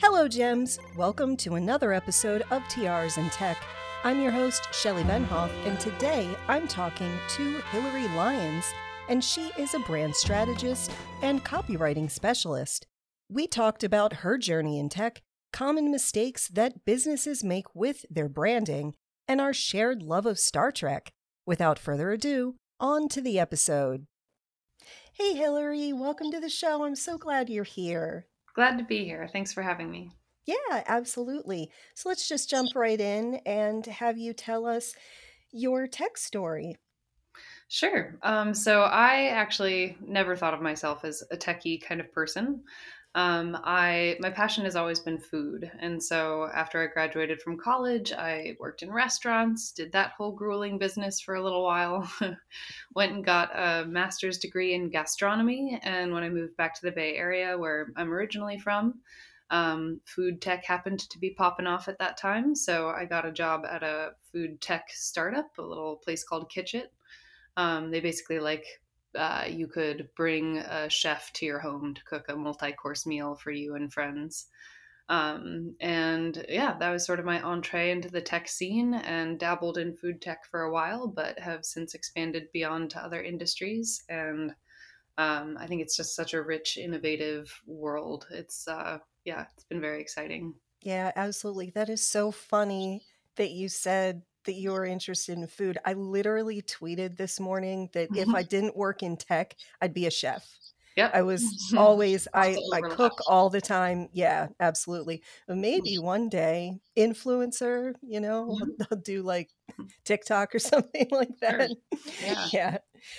Hello, Gems. Welcome to another episode of TRs in Tech. I'm your host, Shelly Benhoff, and today I'm talking to Hillary Lyons, and she is a brand strategist and copywriting specialist. We talked about her journey in tech, common mistakes that businesses make with their branding, and our shared love of Star Trek. Without further ado, on to the episode. Hey, Hillary, welcome to the show. I'm so glad you're here. Glad to be here. Thanks for having me. Yeah, absolutely. So let's just jump right in and have you tell us your tech story. Sure. So I actually never thought of myself as a techie kind of person. My passion has always been food, and so after I graduated from college, I worked in restaurants, did that whole grueling business for a little while, went and got a master's degree in gastronomy, and when I moved back to the Bay Area, where I'm originally from, food tech happened to be popping off at that time, so I got a job at a food tech startup, a little place called Kitchit. They basically you could bring a chef to your home to cook a multi-course meal for you and friends. And yeah, that was sort of my entree into the tech scene and dabbled in food tech for a while, but have since expanded beyond to other industries. And I think it's just such a rich, innovative world. It's been very exciting. Yeah, absolutely. That is so funny that you said that you were interested in food. I literally tweeted this morning that if I didn't work in tech, I'd be a chef. Yep. I was always Lots of I overlap. cook all the time. Yeah, absolutely. But maybe one day influencer, Mhm. I'll do like TikTok or something like Sure. that. Yeah. Yeah.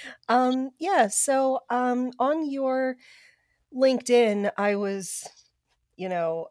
So on your LinkedIn, I was, you know,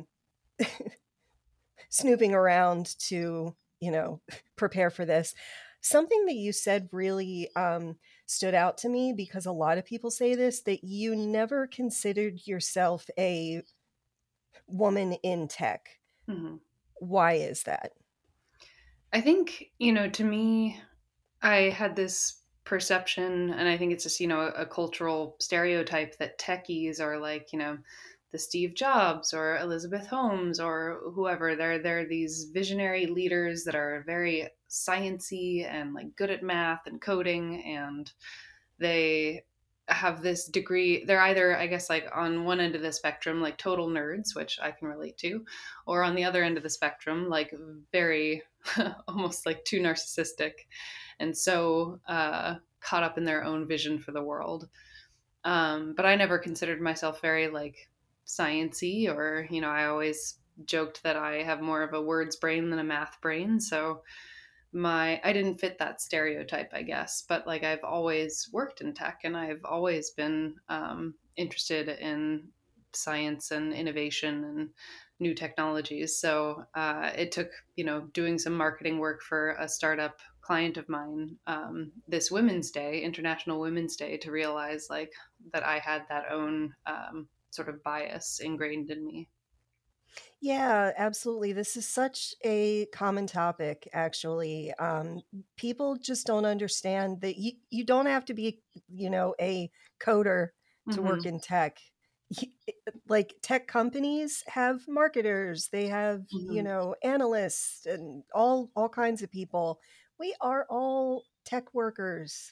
snooping around to, prepare for this. Something that you said really stood out to me because a lot of people say this, that you never considered yourself a woman in tech. Mhm. Why is that? I think, to me, I had this perception, and I think it's just, a cultural stereotype that techies are like, the Steve Jobs or Elizabeth Holmes or whoever. They're these visionary leaders that are very sciency and like good at math and coding, and they have this degree. They're either, I guess, like on one end of the spectrum, like total nerds, which I can relate to, or on the other end of the spectrum, like very almost like too narcissistic and so caught up in their own vision for the world. But I never considered myself very like sciency, or I always joked that I have more of a words brain than a math brain. So I didn't fit that stereotype, I guess. But like I've always worked in tech, and I've always been interested in science and innovation and new technologies. So it took doing some marketing work for a startup client of mine this Women's Day, International Women's Day, to realize like that I had that own sort of bias ingrained in me. Yeah, absolutely. This is such a common topic, actually. People just don't understand that you don't have to be, a coder to work Hmm. in tech. Y- Like tech companies have marketers, they have, Hmm. analysts and all kinds of people. We are all tech workers,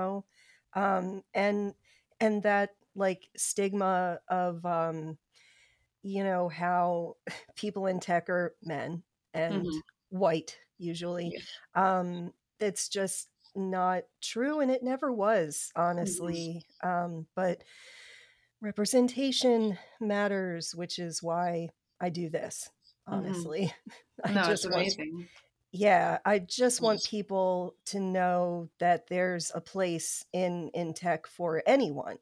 and that like stigma of how people in tech are men and Hmm. white usually. Yeah. It's just not true, and it never was, Hmm. honestly. But representation matters, which is why I do this, Hmm. honestly. I No, it's just want, amazing. yeah, I just want people to know that there's a place in tech for anyone,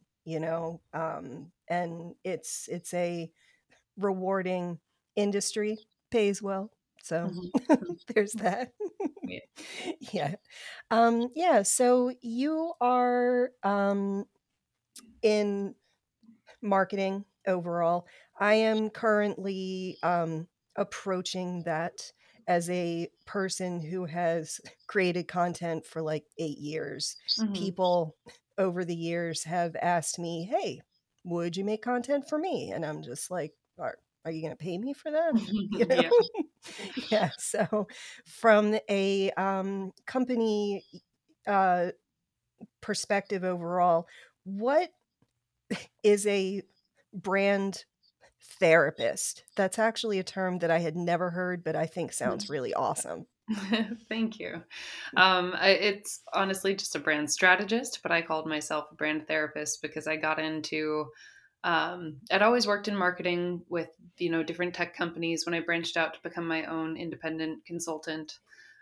and it's a rewarding industry, pays well. So Mhm. there's that. Yeah. Yeah. Yeah. So you are in marketing overall. I am currently approaching that as a person who has created content for like 8 years. Mhm. People over the years have asked me, hey, would you make content for me? And I'm just like, are you going to pay me for that? You know? Yeah. Yeah. So, from a company uh, perspective overall, what is a brand therapist? That's actually a term that I had never heard, but I think sounds really awesome. Thank you. It's honestly just a brand strategist, but I called myself a brand therapist because I got into. I'd always worked in marketing with different tech companies. When I branched out to become my own independent consultant,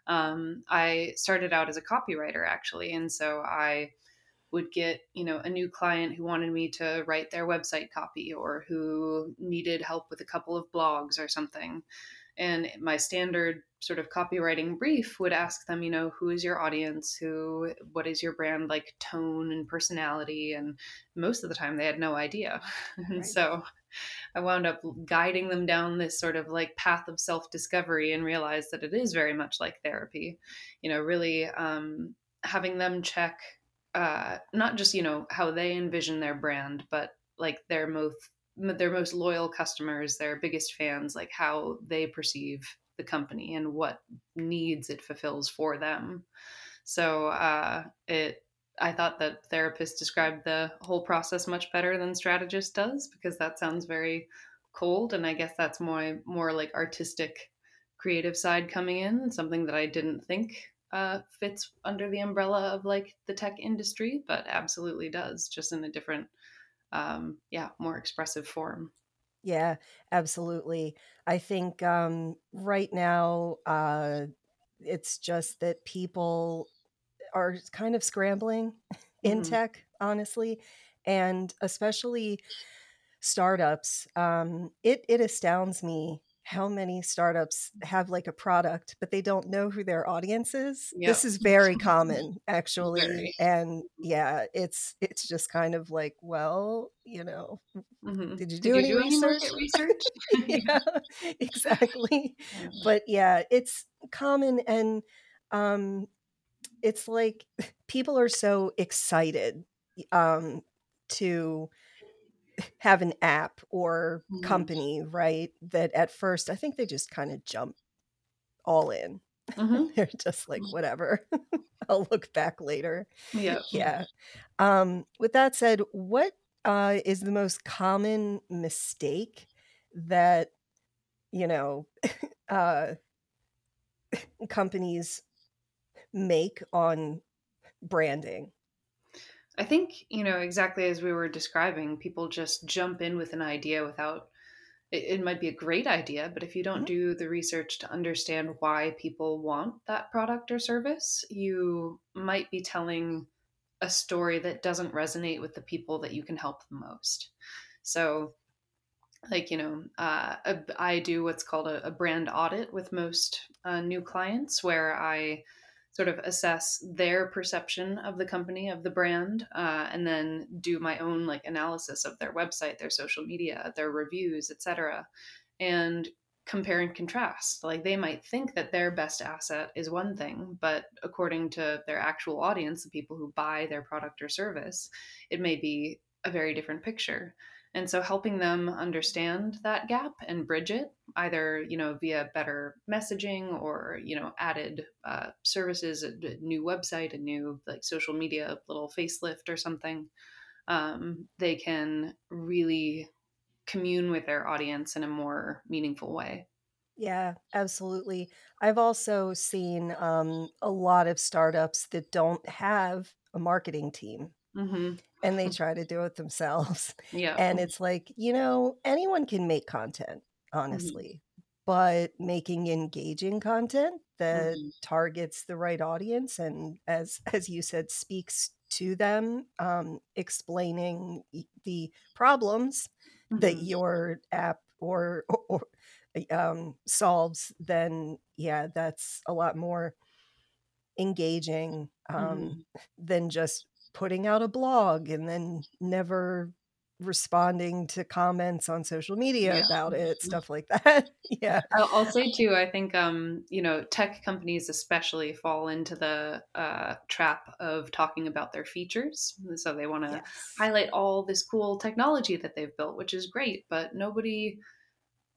I started out as a copywriter actually, and so I would get a new client who wanted me to write their website copy or who needed help with a couple of blogs or something. And my standard sort of copywriting brief would ask them, who is your audience? What is your brand like tone and personality? And most of the time they had no idea. And Right. so I wound up guiding them down this sort of like path of self discovery and realized that it is very much like therapy, really having them check not just, how they envision their brand, but like their most loyal customers, their biggest fans, like how they perceive the company and what needs it fulfills for them. So it I thought that therapist described the whole process much better than strategist does because that sounds very cold, and I guess that's more like artistic, creative side coming in, something that I didn't think fits under the umbrella of like the tech industry, but absolutely does, just in a different, yeah, more expressive form. Yeah, absolutely. I think right now it's just that people are kind of scrambling in Hmm. tech, honestly, and especially startups. It astounds me how many startups have like a product, but they don't know who their audience is. This Yep. is very common, actually, Very. and yeah, it's just kind of like, well, Hmm. did you Did do you any do any market research? research? Yeah, exactly. Yeah. But yeah, it's common, and um, it's like people are so excited um, to have an app or Mhm. company, right? That at first I think they just kind of jump all in. Mhm. They're just like, whatever, I'll look back later. Yep. Yeah. With that said, what is the most common mistake that, you know, uh, companies make on branding? I think, exactly as we were describing, people just jump in with an idea without it might be a great idea, but if you don't Mhm. do the research to understand why people want that product or service, you might be telling a story that doesn't resonate with the people that you can help the most. So, like, I do what's called a brand audit with most new clients, where I sort of assess their perception of the company, of the brand, and then do my own like analysis of their website, their social media, their reviews, etc., and compare and contrast. Like, they might think that their best asset is one thing, but according to their actual audience, the people who buy their product or service, it may be a very different picture. And so helping them understand that gap and bridge it, either via better messaging or added services, a new website, a new like social media little facelift or something, they can really commune with their audience in a more meaningful way. Yeah, absolutely. I've also seen a lot of startups that don't have a marketing team Hmm. and they try to do it themselves. Yeah. And it's like, anyone can make content, Hmm. honestly, but making engaging content that Hmm. targets the right audience and as you said, speaks to them, explaining the problems that Hmm. your app or solves, then yeah, that's a lot more engaging Hmm. than just putting out a blog and then never responding to comments on social media Yeah. about it, stuff like that. Yeah. I'll say too, I think, tech companies especially fall into the trap of talking about their features. So they want to Yes. highlight all this cool technology that they've built, which is great, but nobody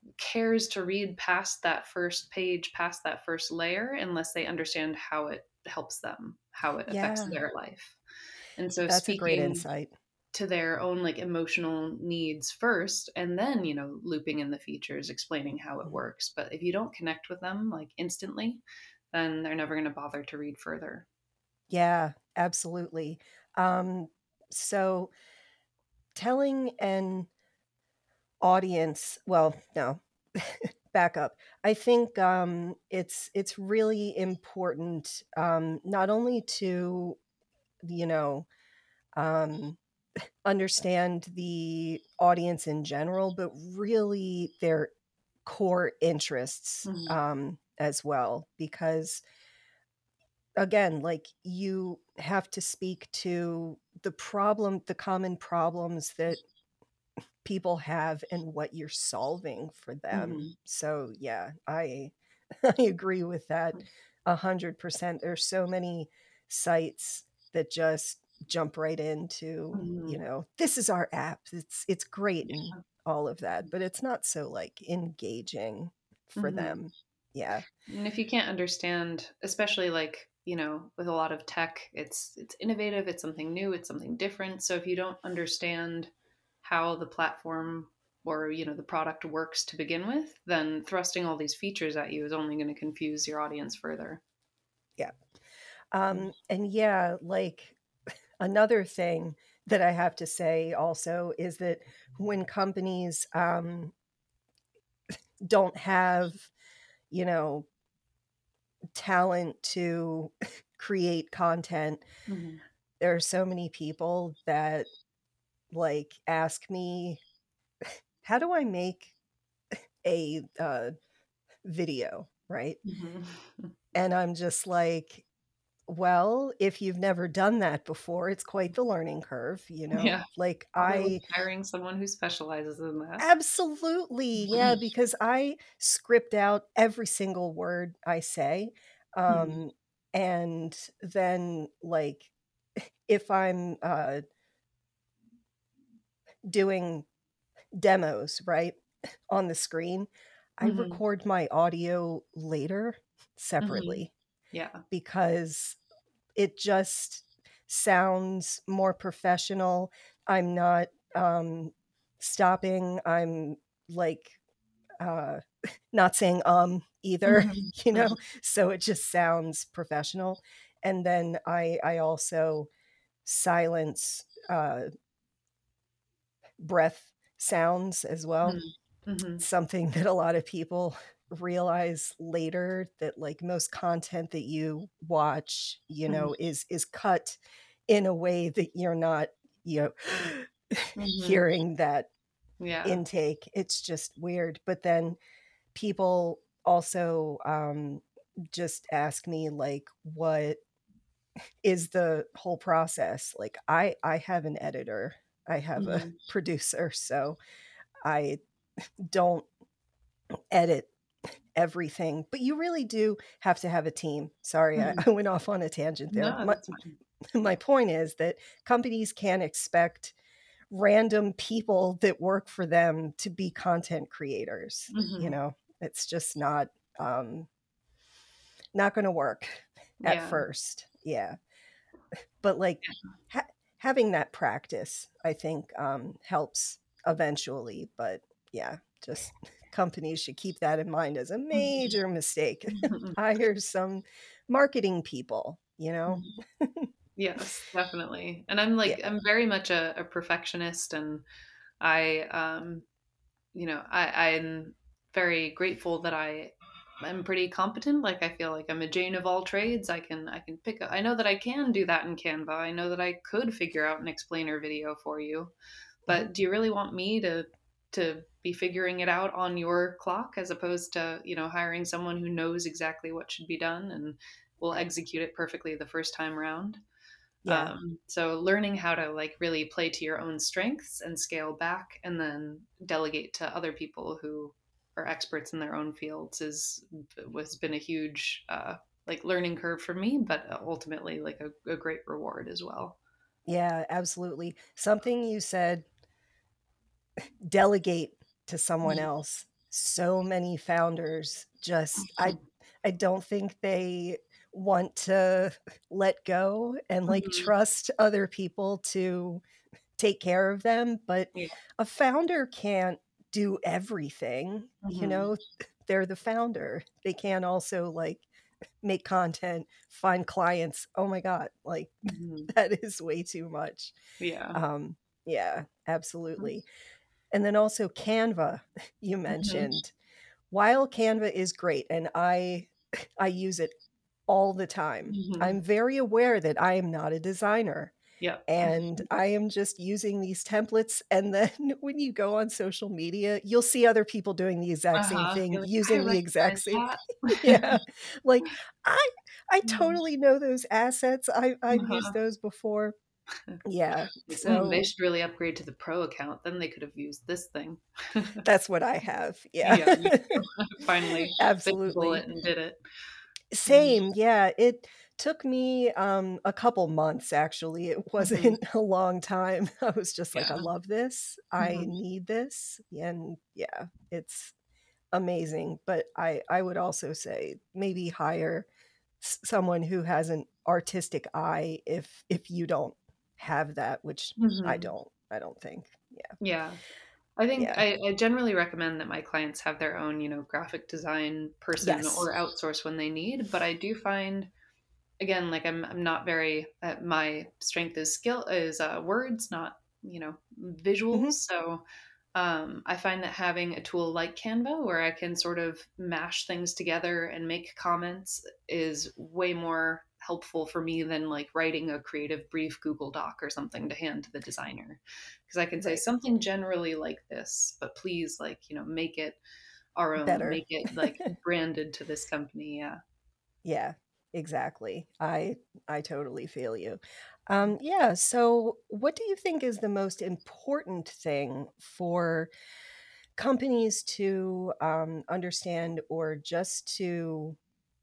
cares to read past that first page, past that first layer, unless they understand how it helps them, how it affects Yeah, their life. And so that's a great speaking insight. to their own like emotional needs first, and then, looping in the features, explaining how it Mhm. works. But if you don't connect with them like instantly, then they're never going to bother to read further. Yeah, absolutely. Um, so telling an audience, well, no, back up. I think it's really important, not only to, you know, um, understand the audience in general, but really their core interests, Mhm. as well, because again, like, you have to speak to the common problems that people have and what you're solving for them. Mhm. So, yeah, I I agree with that 100%. There's so many sites that just jump right into, Mhm. "This is our app. It's great," and Yeah. all of that, but it's not so, like, engaging for Mhm. them. Yeah. And if you can't understand, especially like, with a lot of tech, it's innovative, it's something new, it's something different. So if you don't understand how the platform or, the product works to begin with, then thrusting all these features at you is only going to confuse your audience further. Yeah. And yeah, like, another thing that I have to say also is that when companies, don't have, you know, talent to create content, Mhm. there are so many people that, like, ask me, "How do I make a, video?" Right? Mhm. And I'm just like, "Well, if you've never done that before, it's quite the learning curve, you know?" Yeah. Like, Probably worth I hiring someone who specializes in that. absolutely, yeah, because I script out every single word I say, Mhm. um, and then, like, if I'm, doing demos, right, on the screen, I Mhm. record my audio later Mhm. separately Yeah. because it just sounds more professional. I'm not, stopping, I'm, like, uh not saying, either, Mhm. you know? So it just sounds professional, and then I also silence, breath sounds as well. Mhm. Mhm. Something that a lot of people realize later that, like, most content that you watch, Mhm. is cut in a way that you're not, you know, Mhm. hearing that Yeah. intake. It's just weird, but then people also, just ask me, like, what is the whole process? Like, I have an editor, I have a Mhm. producer, so I don't edit everything, but you really do have to have a team. Sorry, I Mhm. I went off on a tangent there. No, My that's fine. my point is that companies can't expect random people that work for them to be content creators, you Mhm. know? It's just um not gonna work at Yeah. first, yeah, but, like, having that practice, I think, helps eventually, but, yeah, just companies should keep that in mind as a Mhm. major mistake. Mhm. Hire some marketing people, you know? Mhm. Yes, definitely. And Yeah, I'm very much a perfectionist, and I I'm very grateful that I'm pretty competent. Like I feel like I'm a Jane of all trades. I can pick up. I know that I can do that in Canva. I know that I could figure out an explainer video for you. mhm, But do you really want me to be figuring it out on your clock, as opposed to, hiring someone who knows exactly what should be done and will execute it perfectly the first time around? yeah. So learning how to like really play to your own strengths and scale back, and then delegate to other people who are experts in their own fields is was been a huge like learning curve for me, but ultimately like a great reward as well. Yeah, absolutely. Something you said, delegate to someone Mhm. else. so many founders just Mhm. I don't think they want to let go and like Mhm. trust other people to take care of them, but Yeah. a founder can't do everything, you Mhm. know? They're the founder. They can't also like make content, find clients. Oh my god, like Mhm. that is way too much. Yeah. Um yeah, absolutely. And then also Canva, you Mhm. mentioned. While Canva is great and I use it all the time, Mhm. I'm very aware that I am not a designer Yep. and I am just using these templates, and then when you go on social media, you'll see other people doing the exact same Uh-huh. thing, You're like, "I using the exact recognize same that." yeah, like, I I Mhm. totally know those assets, I've used Uh-huh. those before. Yeah, Like, they so should really upgrade to the pro account, then they could have used this thing. that's what I have, yeah. Yeah, me too. Finally bit the bullet Absolutely. and did it. Mhm. Same, yeah, it took me, a couple months, actually, it Mhm. wasn't a long time. I was just like, "I Yeah. love this, I Mhm. need this," and yeah, it's amazing, but I would also say maybe hire someone who has an artistic eye if you don't have that, which Mhm. I don't think. Yeah, Yeah. I think yeah. I generally recommend that my clients have their own, graphic design person Yes. or outsource when they need, but I do find again, like I'm not very my strength is words, not visuals. Mhm. So I find that having a tool like Canva, where I can sort of mash things together and make comments, is way more helpful for me than like writing a creative brief Google Doc or something to hand to the designer, because I can say Right. something generally like this, but please, like, make it our own, Better. make it like branded to this company. Yeah. Yeah, exactly. I totally feel you. Yeah, so what do you think is the most important thing for companies to understand or just to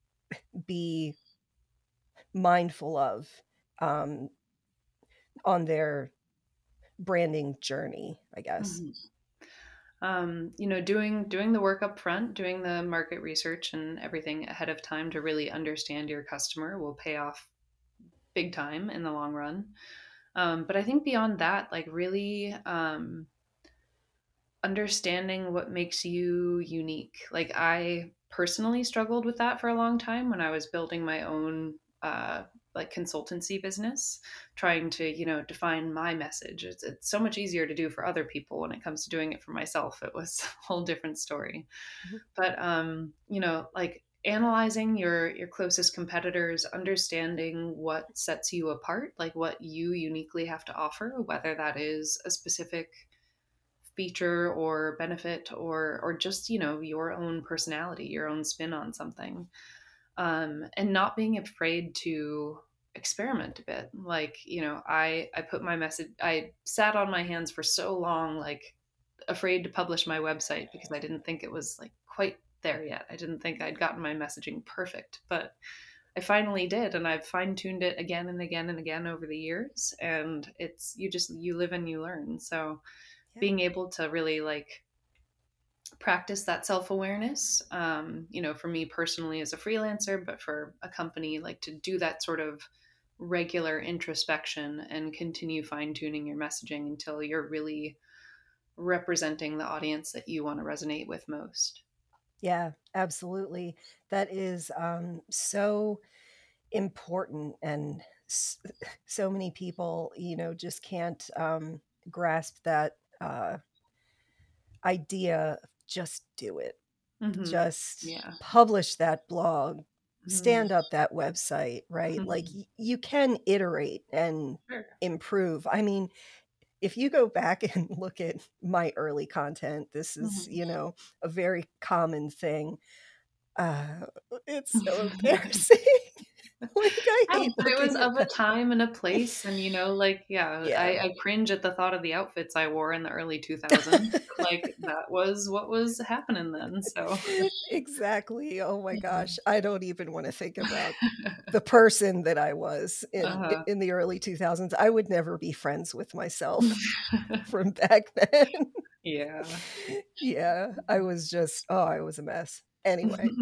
be mindful of um, on their branding journey, I guess? Mhm. Doing the work up front, doing the market research and everything ahead of time to really understand your customer will pay off big time in the long run. But I think beyond that, like really understanding what makes you unique. Like I personally struggled with that for a long time when I was building my own like consultancy business, trying to, define my message. It's so much easier to do for other people. When it comes to doing it for myself, it was a whole different story. Mhm. But like analyzing your closest competitors, understanding what sets you apart, like what you uniquely have to offer, whether that is a specific feature or benefit or just your own personality, your own spin on something, and not being afraid to experiment a bit. Like, I put my message, I sat on my hands for so long, like afraid to publish my website because I didn't think it was like quite there yet. I didn't think I'd gotten my messaging perfect, but I finally did, and I've fine tuned it again and again and again over the years. And it's you live and you learn. So Yeah. being able to really like practice that self-awareness, for me personally as a freelancer, but for a company, like to do that sort of regular introspection and continue fine-tuning your messaging until you're really representing the audience that you want to resonate with most. Yeah, absolutely. That is so important, and so many people, just can't grasp that idea. Just do it. Hmm. Just Yeah. publish that blog, Hmm. stand up that website, right? Like Hmm. you can iterate and Sure. improve. I mean, if you go back and look at my early content, this is, Hmm. a very common thing. Uh, it's so embarrassing. Like, I Oh, hate but it was looking at of a that. time and a place, and like, yeah, Yeah, I cringe at the thought of the outfits I wore in the early 2000s. Like that was what was happening then. So, exactly. Oh my mhm. gosh. I don't even wanna think about the person that I was Uh-huh. in the early 2000s. I would never be friends with myself from back then. Yeah. Yeah, I was just oh, I was a mess. Anyway.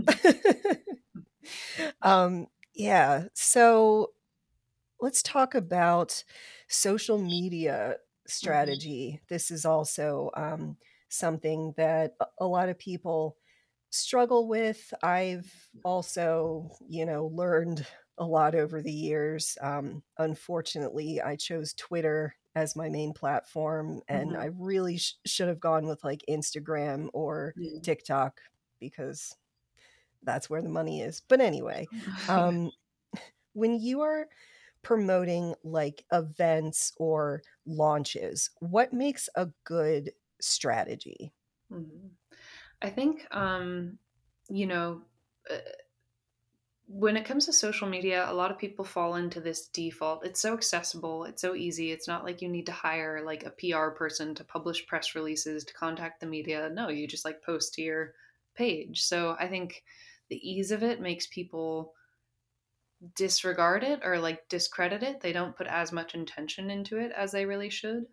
Yeah, so let's talk about social media Mhm. strategy. This is also, something that a lot of people struggle with. I've also, learned a lot over the years. Unfortunately, I chose Twitter as my main platform, and I Mhm. really should have gone with like Instagram or Yeah. TikTok because that's where the money is. But anyway, Yeah. um, when you are promoting like events or launches, what makes a good strategy? Mhm. I think, you know, uh, when it comes to social media, a lot of people fall into this default. It's so accessible, it's so easy. It's not like you need to hire like a PR person to publish press releases, to contact the media. No, you just like post to your page. So I think the ease of it makes people disregard it or like discredit it. They don't put as much intention into it as they really should.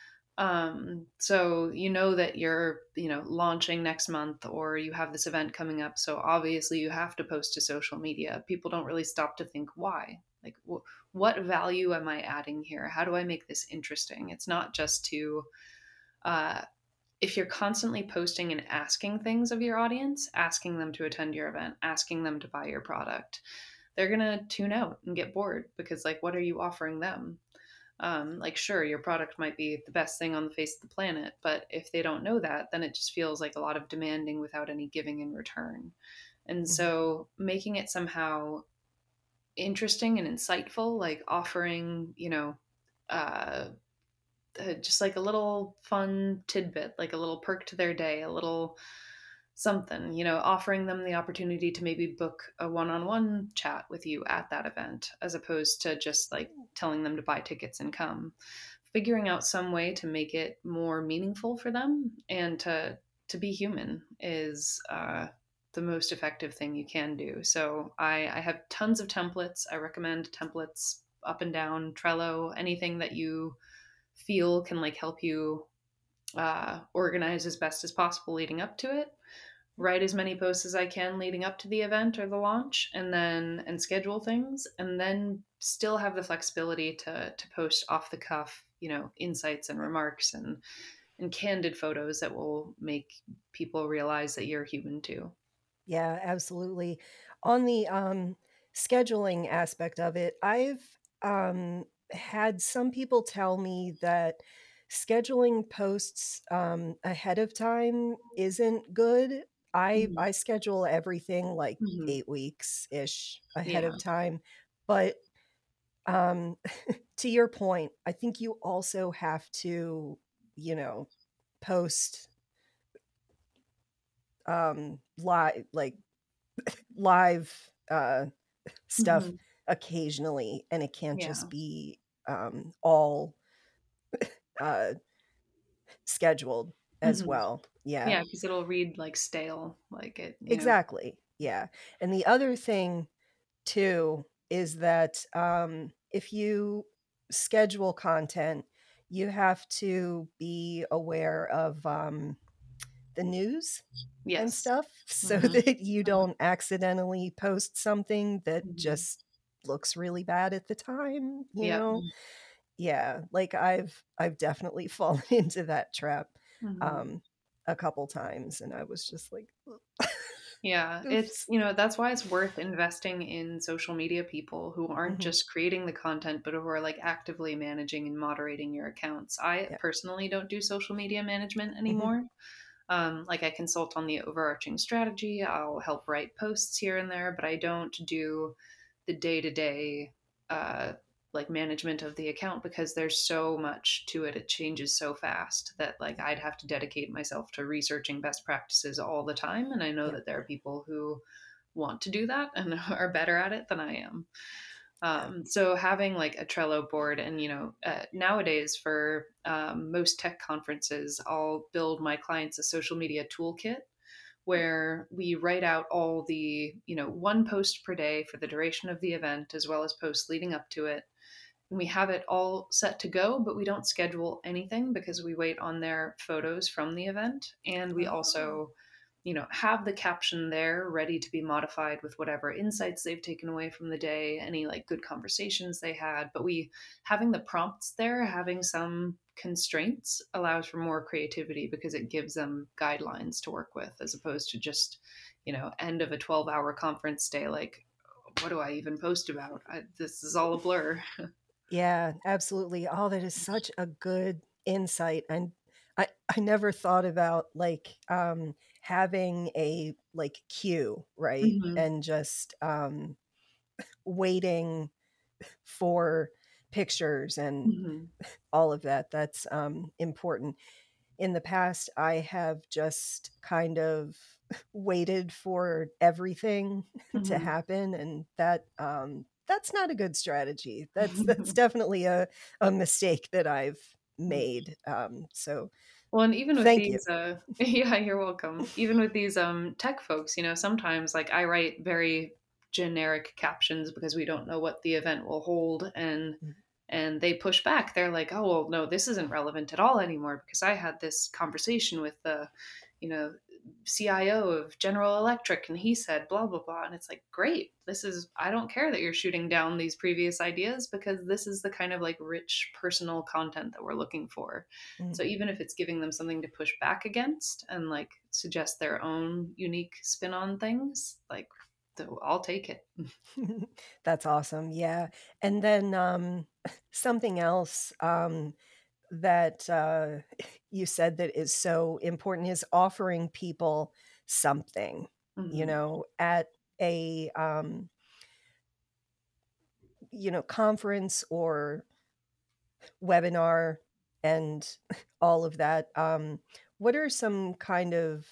So you know that you're, launching next month or you have this event coming up. So obviously you have to post to social media. People don't really stop to think why. Like, what value am I adding here? How do I make this interesting? It's not just to, uh, if you're constantly posting and asking things of your audience, asking them to attend your event, asking them to buy your product, they're going to tune out and get bored because, like, what are you offering them? Like, sure, your product might be the best thing on the face of the planet, but if they don't know that, then it just feels like a lot of demanding without any giving in return. And Mhm. so making it somehow interesting and insightful, like offering, uh, just like a little fun tidbit, like a little perk to their day, a little something, offering them the opportunity to maybe book a one on one chat with you at that event, as opposed to just like telling them to buy tickets and come. Figuring out some way to make it more meaningful for them and to be human is the most effective thing you can do. So I have tons of templates. I recommend templates up and down, Trello, anything that you feel can like help you organize as best as possible leading up to it. Write as many posts as I can leading up to the event or the launch, and schedule things, and then still have the flexibility to post off the cuff, insights and remarks and candid photos that will make people realize that you're human too. Yeah, absolutely. On the, scheduling aspect of it, I've, had some people tell me that scheduling posts, ahead of time isn't good. I schedule everything like Mhm. 8 weeks-ish ahead Yeah. of time, but, um, to your point, I think you also have to, you know, post, like, live, stuff Mhm. occasionally, and it can't Yeah. just be, all, uh, scheduled as Mhm. well. Yeah, Yeah, because it'll read like stale, like exactly. Yeah, and the other thing too is that, if you schedule content, you have to be aware of, the news and yes. stuff so Mhm. that you don't accidentally post something that Mhm. just looks really bad at the time, you Yep. know? Yeah, like I've definitely fallen into that trap, Mhm. um, a couple times, and I was just like, Yeah, it's, "Oops." that's why it's worth investing in social media people who aren't Mhm, just creating the content, but who are like actively managing and moderating your accounts. I yeah, personally don't do social media management mhm, anymore. Like I consult on the overarching strategy, I'll help write posts here and there, but I don't do the day to day like management of the account because there's so much to it. It changes so fast that like yeah, I'd have to dedicate myself to researching best practices all the time. And I know yeah, that there are people who want to do that and are better at it than I am. yeah, So having like a Trello board, and nowadays for most tech conferences, I'll build my clients a social media toolkit where we write out all the one post per day for the duration of the event, as well as posts leading up to it, we have it all set to go, but we don't schedule anything because we wait on their photos from the event. And we Oh. also, have the caption there ready to be modified with whatever insights they've taken away from the day, any like good conversations they had. But we having the prompts there, having some constraints allows for more creativity because it gives them guidelines to work with as opposed to just, end of a 12-hour conference day, like, what do I even post about? This is all a blur. Yeah, absolutely. Oh, that is such a good insight, and I never thought about, like, having a, like, queue, right? Mhm. And just, waiting for pictures and Mhm. all of that. That's, important. In the past, I have just kind of waited for everything to Mhm. happen, and that's not a good strategy. That's definitely a mistake that I've made. So Well, and even with thank you. these, yeah, you're welcome. Even with these tech folks, sometimes like I write very generic captions because we don't know what the event will hold, and they push back. They're like, "Oh, well, no, this isn't relevant at all anymore because I had this conversation with the, you know, CIO of General Electric and he said blah blah blah." And it's like, "Great. I don't care that you're shooting down these previous ideas because this is the kind of like rich personal content that we're looking for." Mm. So even if it's giving them something to push back against and like suggest their own unique spin on things, like I'll take it. That's awesome. Yeah. And then something else that you said that is so important is offering people something, Mhm. at a conference or webinar and all of that. What are some kind of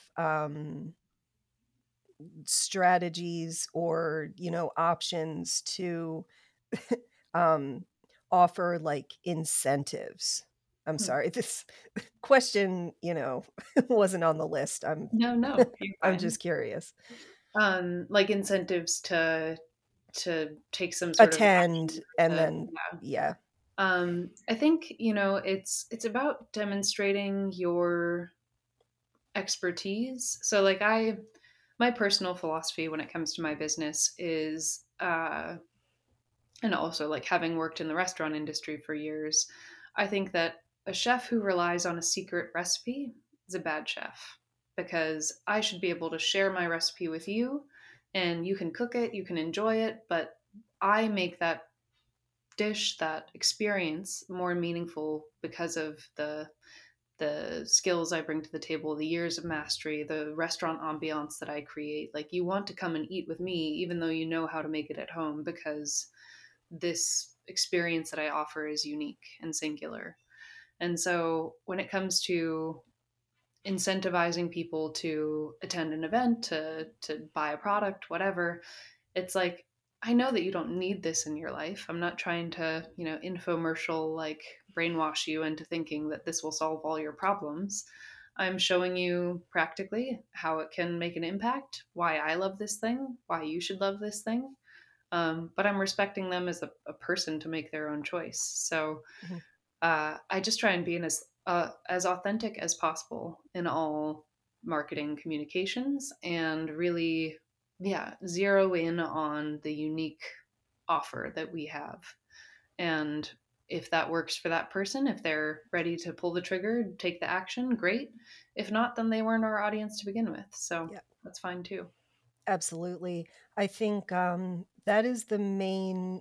strategies or options to um, offer like incentives? I'm Hmm. sorry, this question, wasn't on the list. No, no, you're I'm fine. just curious. Like incentives to take some sort of Attend action and to, then yeah. yeah. I think, it's about demonstrating your expertise. So like my personal philosophy when it comes to my business is and also like having worked in the restaurant industry for years, I think that a chef who relies on a secret recipe is a bad chef because I should be able to share my recipe with you and you can cook it, you can enjoy it, but I make that dish, that experience more meaningful because of the skills I bring to the table, the years of mastery, the restaurant ambiance that I create. Like you want to come and eat with me even though you know how to make it at home because this experience that I offer is unique and singular. And so when it comes to incentivizing people to attend an event, to buy a product, whatever, it's like I know that you don't need this in your life. I'm not trying to, infomercial like brainwash you into thinking that this will solve all your problems. I'm showing you practically how it can make an impact, why I love this thing, why you should love this thing, but I'm respecting them as a person to make their own choice. So Mhm. I just try and be as authentic as possible in all marketing communications, and really, yeah, zero in on the unique offer that we have. And if that works for that person, if they're ready to pull the trigger, take the action, great. If not, then they weren't our audience to begin with. So Yeah, that's fine too. absolutely. I think that is the main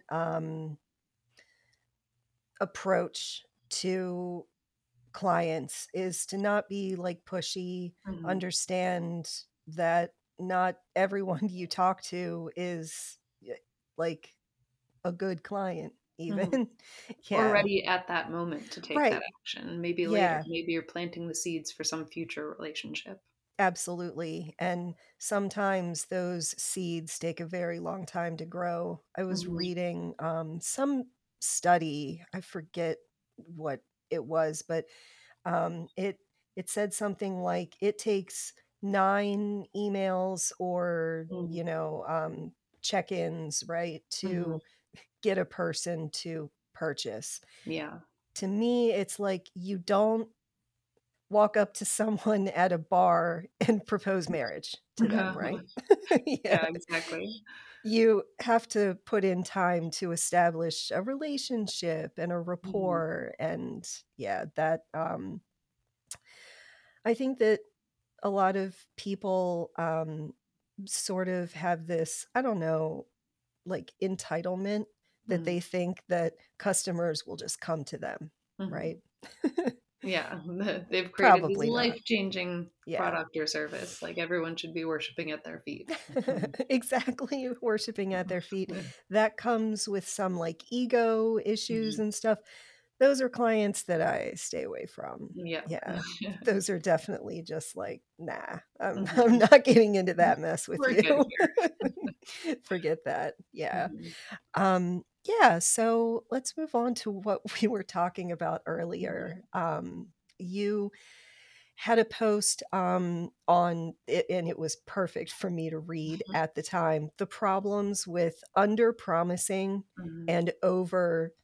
approach to clients is to not be like pushy, Hmm. understand that not everyone you talk to is like a good client Hmm. even. Or Yeah. ready at that moment to take that Right. action. Maybe later. Yeah, Maybe you're planting the seeds for some future relationship. absolutely. And sometimes those seeds take a very long time to grow. I was Mhm. reading some study, I forget what it was, but it said something like it takes 9 emails or, Mhm. check-ins, right, Mhm. to get a person to purchase. Yeah. To me, it's like you don't walk up to someone at a bar and propose marriage to them, right? Yeah. Yeah, exactly. You have to put in time to establish a relationship and a Mhm. rapport. And yeah, that I think that a lot of people sort of have this, I don't know, like entitlement that Mhm. they think that customers will just come to them, right? Mhm. Yeah, they've created this Probably not. life-changing Yeah. product or service, like, everyone should be worshiping at their feet. Exactly, worshiping at their feet. That comes with some, like, ego issues Mhm. and stuff. Those are clients that I stay away from. Yeah. Yeah. Those are definitely just like, "Nah, I'm Mhm. not getting into that mess with We're you." good here. Forget that. Yeah. Mhm. Yeah, so let's move on to what we were talking about earlier. Mhm. You had a post on it, and it was perfect for me to read at the time. The problems with under promising Mhm. and over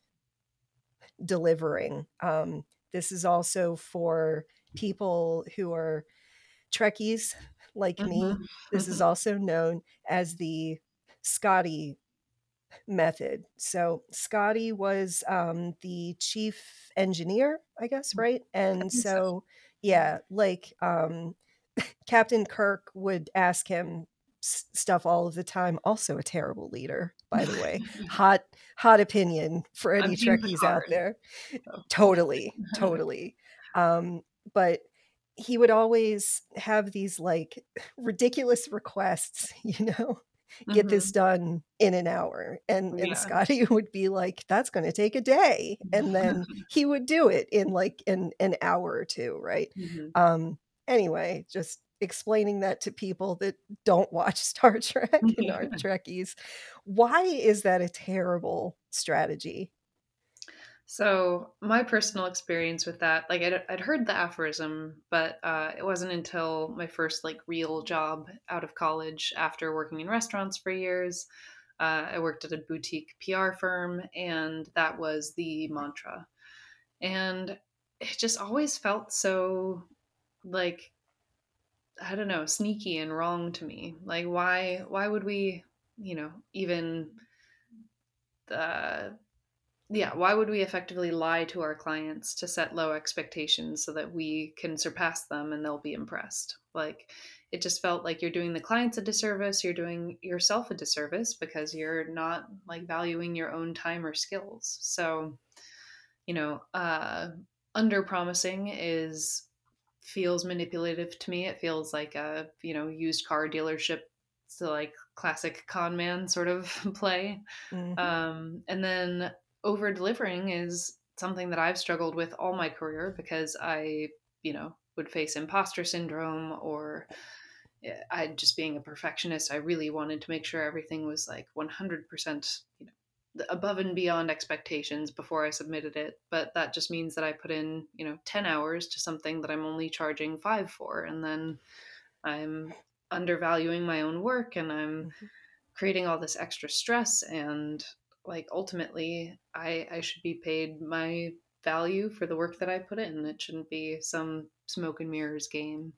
delivering. This is also for people who are Trekkies like me. Mhm. This is also known as the Scotty method. So Scotty was the chief engineer, I guess, right? I And think so. so, yeah, like Captain Kirk would ask him stuff all of the time. Also, a terrible leader, by the way. Hot opinion for I'm any Team Trekkies out Picard, there. so Totally, totally. But he would always have these like ridiculous requests, get this Mhm. done in an hour. And Yeah. Scotty would be like, that's gonna take a day. And then he would do it in like an hour or two, right? Mhm. Um, anyway, just explaining that to people that don't watch Star Trek and aren't Trekkies. Why is that a terrible strategy? So my personal experience with that, like I'd heard the aphorism, but it wasn't until my first like real job out of college after working in restaurants for years. I worked at a boutique PR firm, and that was the mantra. And it just always felt so like I don't know, sneaky and wrong to me. Like why would we, even uh, yeah, why would we effectively lie to our clients to set low expectations so that we can surpass them and they'll be impressed? Like, it just felt like you're doing the clients a disservice, you're doing yourself a disservice because you're not like valuing your own time or skills. So, you know, under promising is feels manipulative to me. It feels like a, used car dealership, so like classic con man sort of play. Mhm. And then over delivering is something that I've struggled with all my career because I, would face imposter syndrome or I just being a perfectionist. I really wanted to make sure everything was like 100%, above and beyond expectations before I submitted it. But that just means that I put in, 10 hours to something that I'm only charging 5 for. And then I'm undervaluing my own work and I'm Mhm. creating all this extra stress and like ultimately I should be paid my value for the work that I put in. It shouldn't be some smoke and mirrors game.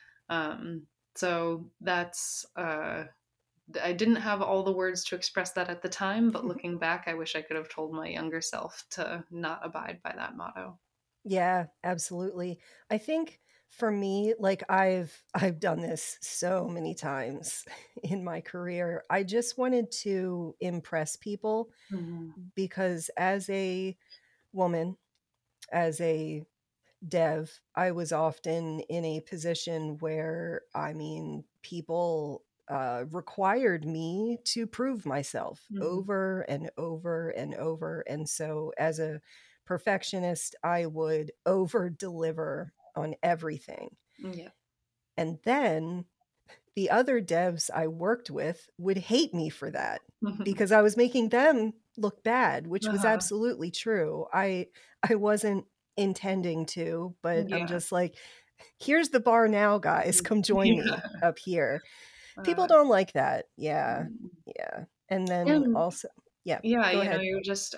So that's I didn't have all the words to express that at the time, but looking back, I wish I could have told my younger self to not abide by that motto. Yeah, absolutely. I think for me, like I've done this so many times in my career. I just wanted to impress people Mhm. because as a woman, as a dev, I was often in a position where, I mean, people required me to prove myself Mhm. over and over and over. And so, as a perfectionist, I would over deliver on everything. Yeah. And then the other devs I worked with would hate me for that because I was making them look bad, which was Uh-huh. absolutely true. I wasn't intending to, but I'm Yeah. just like, here's the bar now, guys. Come join Yeah. me up here. People Uh, don't like that. Yeah. mm. Yeah. And then and also, Yeah, Yeah, go you know, ahead. you're just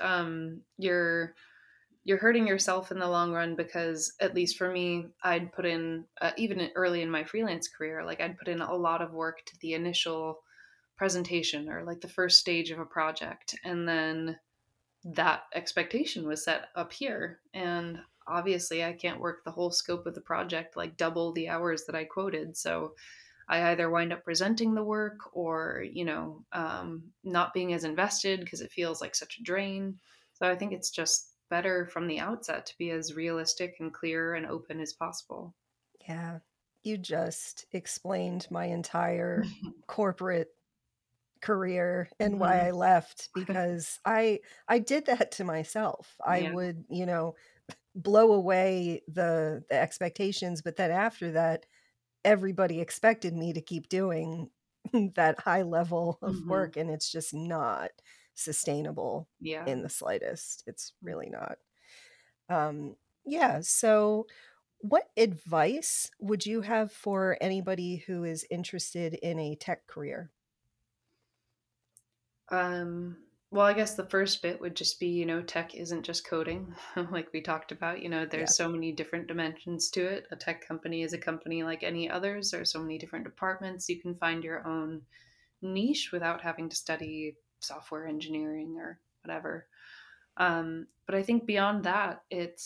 you're hurting yourself in the long run because at least for me, I'd put in even early in my freelance career, like I'd put in a lot of work to the initial presentation or like the first stage of a project, and then that expectation was set up here, and obviously I can't work the whole scope of the project, like double the hours that I quoted. So I either wind up presenting the work or, not being as invested because it feels like such a drain. So I think it's just better from the outset to be as realistic and clear and open as possible. Yeah. You just explained my entire corporate career and why Hmm. I left because I did that to myself. I Yeah. would, blow away the expectations, but then after that, everybody expected me to keep doing that high level of Hmm. work, and it's just not sustainable Yeah. in the slightest. It's really not. Um, yeah, so what advice would you have for anybody who is interested in a tech career? Well, I guess the first bit would just be, tech isn't just coding, like we talked about. Yeah. There's so many different dimensions to it. A tech company is a company like any others. There's so many different departments. You can find your own niche without having to study software engineering or whatever. But I think beyond that,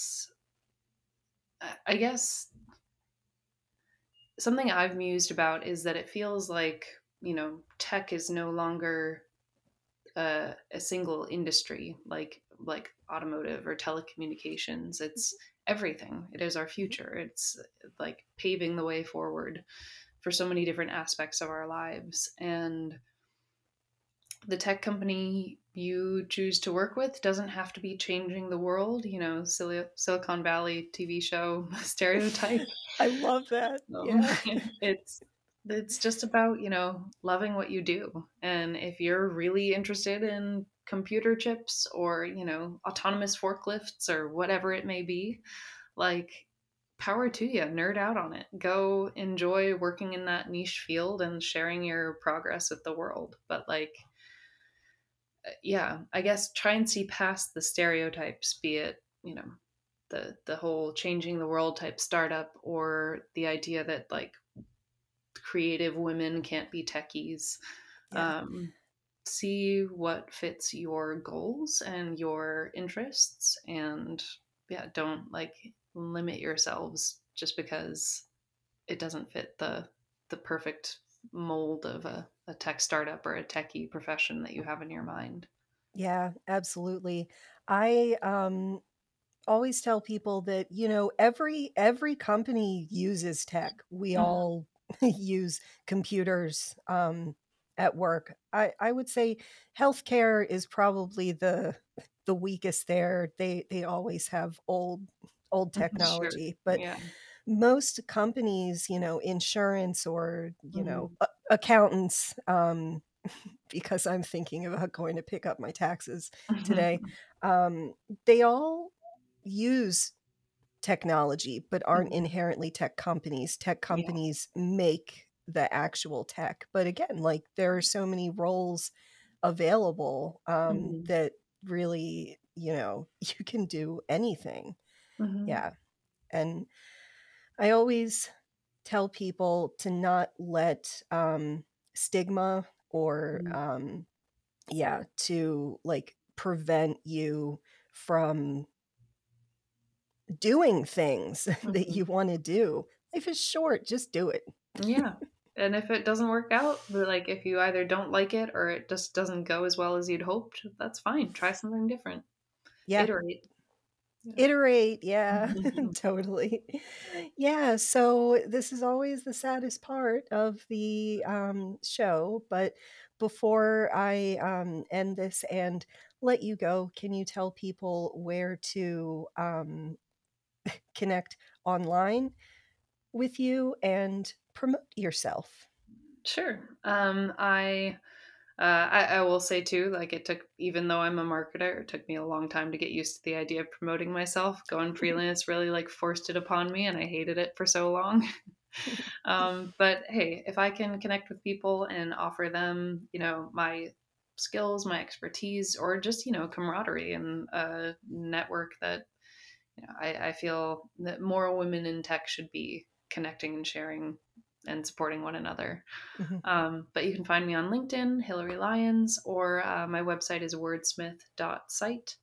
I guess, something I've mused about is that it feels like, tech is no longer a single industry like automotive or telecommunications. It's everything. It is our future. It's like paving the way forward for so many different aspects of our lives. And the tech company you choose to work with doesn't have to be changing the world, Silicon Valley TV show stereotype. I love that. um, Yeah. it's it's just about, loving what you do. And if you're really interested in computer chips or, autonomous forklifts or whatever it may be, like, power to you, nerd out on it, go enjoy working in that niche field and sharing your progress with the world. But like, yeah, I guess try and see past the stereotypes, be it, the whole changing the world type startup, or the idea that like creative women can't be techies. Yeah. Um, See what fits your goals and your interests, and yeah, don't like limit yourselves just because it doesn't fit the perfect mold of a tech startup or a techie profession that you have in your mind. Yeah, absolutely. I, always tell people that, every company uses tech. We Mhm. all use computers, at work. I would say healthcare is probably the weakest there. They always have old Sure. technology, but Yeah. most companies, insurance or, Hmm. accountants, because I'm thinking about going to pick up my taxes today, um, they all use technology, but aren't inherently tech companies. Tech Yeah. companies make the actual tech. But again, like there are so many roles available Hmm. that really, you can do anything. Hmm. Yeah. And I always tell people to not let stigma or, yeah, to like prevent you from doing things that Hmm. you wanna do. Life is short, just do it. Yeah. And if it doesn't work out, like if you either don't like it or it just doesn't go as well as you'd hoped, that's fine. Try something different. Yeah, Iterate. Yeah. iterate, yeah, totally. Yeah, so this is always the saddest part of the, show, but before I, end this and let you go, can you tell people where to, connect online with you and promote yourself? Sure. I will say too, like it took, even though I'm a marketer, it took me a long time to get used to the idea of promoting myself. Going freelance really like forced it upon me, and I hated it for so long. But hey, if I can connect with people and offer them, my skills, my expertise, or just, camaraderie and a network that, I feel that more women in tech should be connecting and sharing and supporting one another. Mhm. But you can find me on LinkedIn, Hillary Lyons, or my website is wordsmith.site.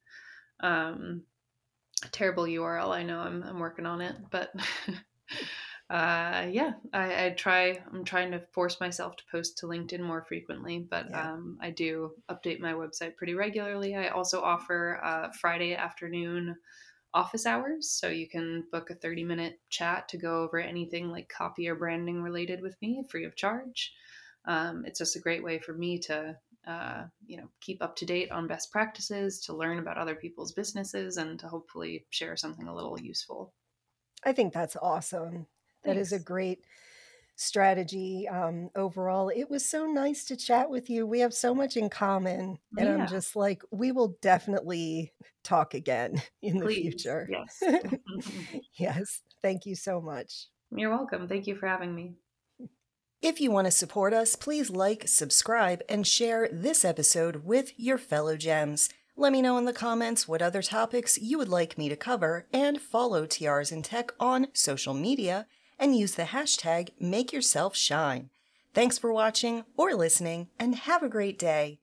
A terrible URL, I know. I'm working on it, but yeah, I'm trying to force myself to post to LinkedIn more frequently, but Yeah. I do update my website pretty regularly. I also offer Friday afternoon office hours, so you can book a 30-minute chat to go over anything like copy or branding related with me free of charge. It's just a great way for me to keep up to date on best practices, to learn about other people's businesses, and to hopefully share something a little useful. I think that's awesome. That is a Thanks. great strategy overall. It was so nice to chat with you. We have so much in common. And I'm Yeah, just like, we will definitely talk again in the please. future. Yes. Yes. Thank you so much. You're welcome. Thank you for having me. If you want to support us, please like, subscribe, and share this episode with your fellow gems. Let me know in the comments what other topics you would like me to cover, and follow TRs in Tech on social media and use the hashtag MakeYourselfShine. Thanks for watching or listening, and have a great day.